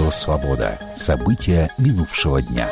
Радио «Свобода». События минувшего дня.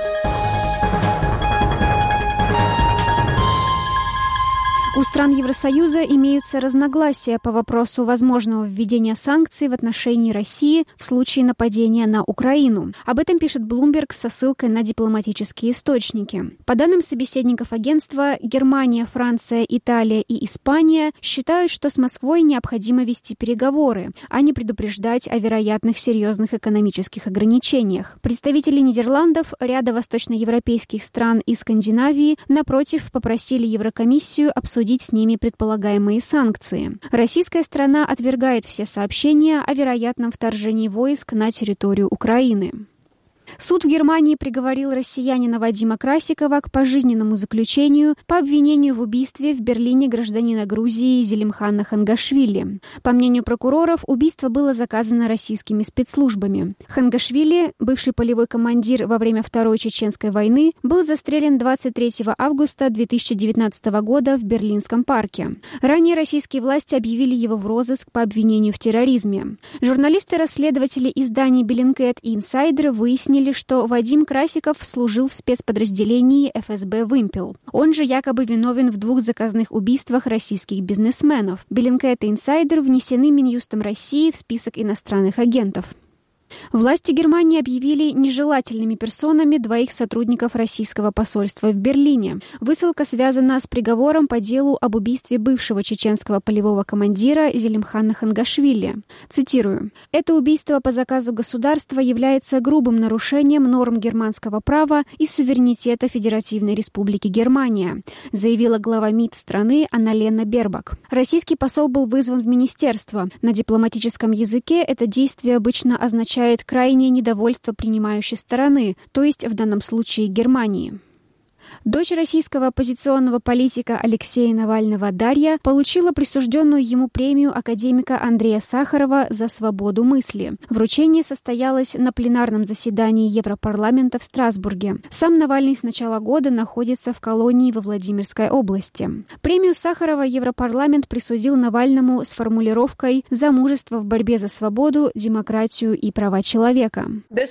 У стран Евросоюза имеются разногласия по вопросу возможного введения санкций в отношении России в случае нападения на Украину. Об этом пишет Bloomberg со ссылкой на дипломатические источники. По данным собеседников агентства, Германия, Франция, Италия и Испания считают, что с Москвой необходимо вести переговоры, а не предупреждать о вероятных серьезных экономических ограничениях. Представители Нидерландов, ряда восточноевропейских стран и Скандинавии, напротив, попросили Еврокомиссию обсудить с ними предполагаемые санкции. Российская сторона отвергает все сообщения о вероятном вторжении войск на территорию Украины. Суд в Германии приговорил россиянина Вадима Красикова к пожизненному заключению по обвинению в убийстве в Берлине гражданина Грузии Зелимхана Хангашвили. По мнению прокуроров, убийство было заказано российскими спецслужбами. Хангашвили, бывший полевой командир во время Второй Чеченской войны, был застрелен 23 августа 2019 года в Берлинском парке. Ранее российские власти объявили его в розыск по обвинению в терроризме. Журналисты-расследователи изданий Bellingcat и Insider выяснили, что Вадим Красиков служил в спецподразделении ФСБ «Вымпел». Он же якобы виновен в 2 заказных убийствах российских бизнесменов. Bellingcat и Insider внесены Минюстом России в список иностранных агентов. Власти Германии объявили нежелательными персонами 2 сотрудников российского посольства в Берлине. Высылка связана с приговором по делу об убийстве бывшего чеченского полевого командира Зелимхана Хангашвили. Цитирую. «Это убийство по заказу государства является грубым нарушением норм германского права и суверенитета Федеративной Республики Германия», заявила глава МИД страны Анна-Лена Бербак. Российский посол был вызван в министерство. На дипломатическом языке это действие обычно означает крайнее недовольство принимающей стороны, то есть в данном случае Германии. Дочь российского оппозиционного политика Алексея Навального Дарья получила присужденную ему премию академика Андрея Сахарова за свободу мысли. Вручение состоялось на пленарном заседании Европарламента в Страсбурге. Сам Навальный с начала года находится в колонии во Владимирской области. Премию Сахарова Европарламент присудил Навальному с формулировкой «За мужество в борьбе за свободу, демократию и права человека».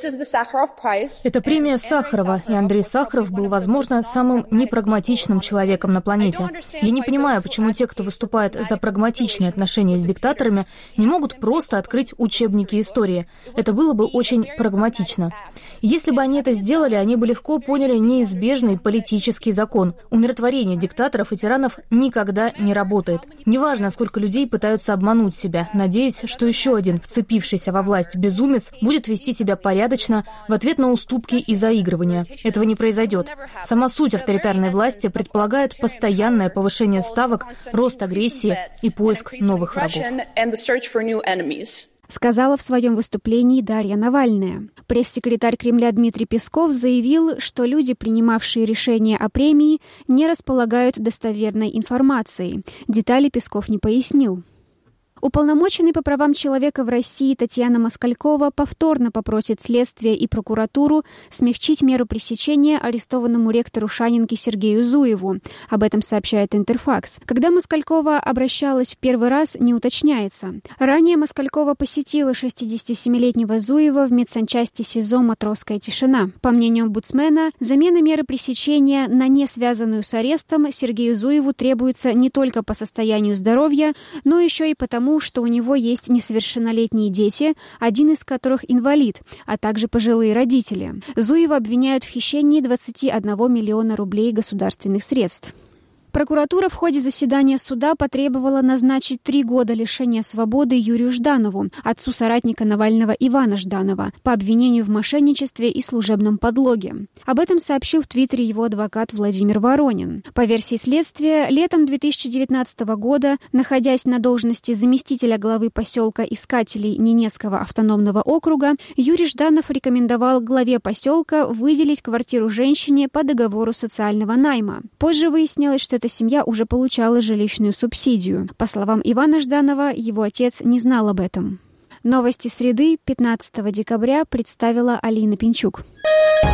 Это премия Сахарова, и Андрей Сахаров был, возможно, самым непрагматичным человеком на планете. Я не понимаю, почему те, кто выступает за прагматичные отношения с диктаторами, не могут просто открыть учебники истории. Это было бы очень прагматично. Если бы они это сделали, они бы легко поняли неизбежный политический закон. Умиротворение диктаторов и тиранов никогда не работает. Неважно, сколько людей пытаются обмануть себя, надеясь, что еще один вцепившийся во власть безумец будет вести себя порядочно в ответ на уступки и заигрывания. Этого не произойдет. Сама суть авторитарной власти предполагает постоянное повышение ставок, рост агрессии и поиск новых врагов. Сказала в своем выступлении Дарья Навальная. Пресс-секретарь Кремля Дмитрий Песков заявил, что люди, принимавшие решение о премии, не располагают достоверной информацией. Детали Песков не пояснил. Уполномоченный по правам человека в России Татьяна Москалькова повторно попросит следствие и прокуратуру смягчить меру пресечения арестованному ректору Шанинки Сергею Зуеву. Об этом сообщает Интерфакс. Когда Москалькова обращалась в первый раз, не уточняется. Ранее Москалькова посетила 67-летнего Зуева в медсанчасти СИЗО «Матросская тишина». По мнению омбудсмена, замена меры пресечения на не связанную с арестом Сергею Зуеву требуется не только по состоянию здоровья, но еще и потому, что у него есть несовершеннолетние дети, один из которых инвалид, а также пожилые родители. Зуева обвиняют в хищении 21 миллиона рублей государственных средств. Прокуратура в ходе заседания суда потребовала назначить 3 года лишения свободы Юрию Жданову, отцу соратника Навального Ивана Жданова, по обвинению в мошенничестве и служебном подлоге. Об этом сообщил в Твиттере его адвокат Владимир Воронин. По версии следствия, летом 2019 года, находясь на должности заместителя главы поселка Искателей Ненецкого автономного округа, Юрий Жданов рекомендовал главе поселка выделить квартиру женщине по договору социального найма. Позже выяснилось, что эта семья уже получала жилищную субсидию. По словам Ивана Жданова, его отец не знал об этом. Новости среды 15 декабря представила Алина Пинчук.